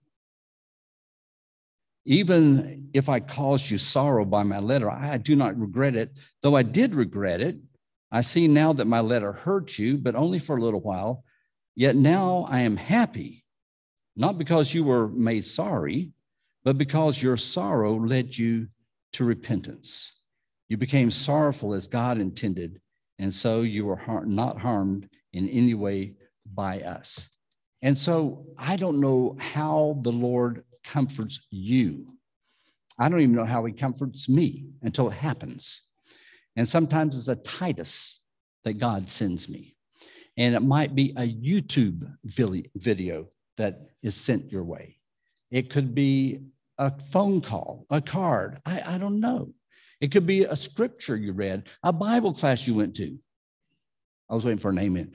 Even if I caused you sorrow by my letter, I do not regret it. Though I did regret it, I see now that my letter hurt you, but only for a little while. Yet now I am happy, not because you were made sorry, but because your sorrow led you to repentance. You became sorrowful as God intended, and so you were not harmed in any way by us. And so I don't know how the Lord comforts you. I don't even know how he comforts me until it happens. And sometimes it's a Titus that God sends me. And it might be a YouTube video that is sent your way. It could be a phone call, a card. I don't know. It could be a scripture you read, a Bible class you went to. I was waiting for an amen.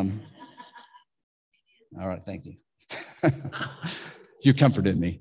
All right, thank you. You comforted me.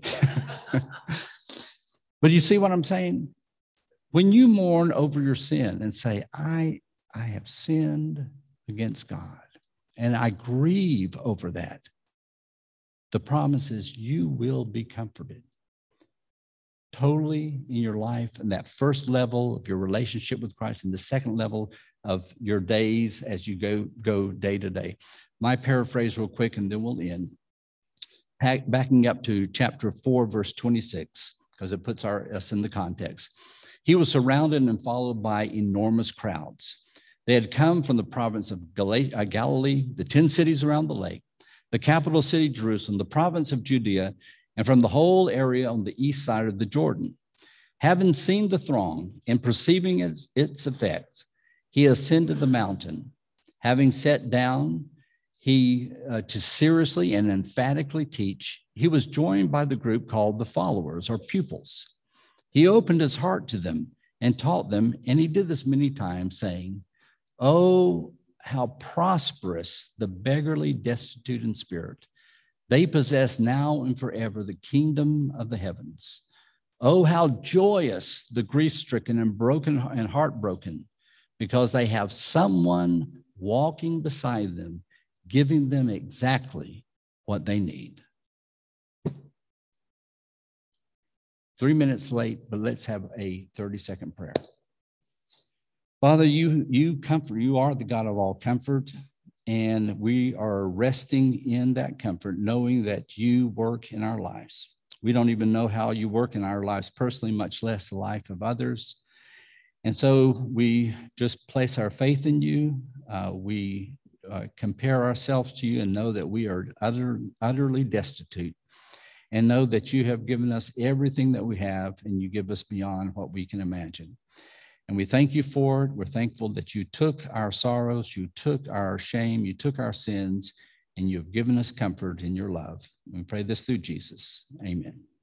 But you see what I'm saying? When you mourn over your sin and say, I have sinned against God, and I grieve over that, the promise is you will be comforted totally in your life, in that first level of your relationship with Christ, and the second level of your days as you go day to day. My paraphrase real quick, and then we'll end. Backing up to chapter 4, verse 26, because it puts us in the context. He was surrounded and followed by enormous crowds. They had come from the province of Galilee, the 10 cities around the lake, the capital city, Jerusalem, the province of Judea, and from the whole area on the east side of the Jordan. Having seen the throng and perceiving its effects, he ascended the mountain. Having sat down, to seriously and emphatically teach, he was joined by the group called the followers or pupils. He opened his heart to them and taught them, and he did this many times, saying, "Oh, how prosperous the beggarly, destitute in spirit. They possess now and forever the kingdom of the heavens. Oh, how joyous the grief-stricken and broken and heartbroken, because they have someone walking beside them, giving them exactly what they need." 3 minutes late, but let's have a 30-second prayer. Father, you comfort. You are the God of all comfort, and we are resting in that comfort, knowing that you work in our lives. We don't even know how you work in our lives personally, much less the life of others. And so we just place our faith in you. We compare ourselves to you and know that we are utterly destitute, and know that you have given us everything that we have, and you give us beyond what we can imagine. And we thank you for it. We're thankful that you took our sorrows, you took our shame, you took our sins, and you've given us comfort in your love. We pray this through Jesus. Amen.